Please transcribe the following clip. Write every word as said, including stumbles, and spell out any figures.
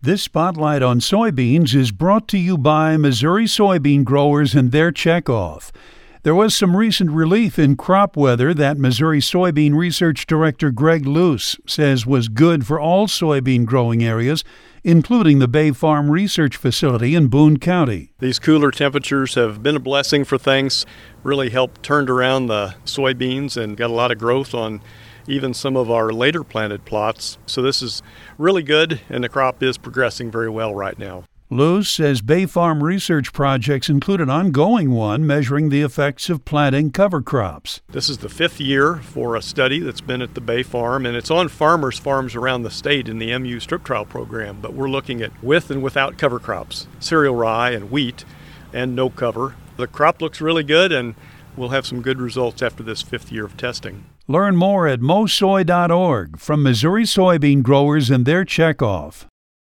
This spotlight on soybeans is brought to you by Missouri soybean growers and their checkoff. There was some recent relief in crop weather that Missouri Soybean Research Director Greg Luce says was good for all soybean growing areas, including the Bay Farm Research Facility in Boone County. These cooler temperatures have been a blessing for things, really helped turn around the soybeans and got a lot of growth on even some of our later planted plots. So this is really good, and the crop is progressing very well right now. Luce says Bay Farm research projects include an ongoing one measuring the effects of planting cover crops. This is the fifth year for a study that's been at the Bay Farm, and it's on farmers' farms around the state in the M U Strip Trial Program, but we're looking at with and without cover crops, cereal rye and wheat, and no cover. The crop looks really good, and we'll have some good results after this fifth year of testing. Learn more at mosoy dot org from Missouri soybean growers and their checkoff.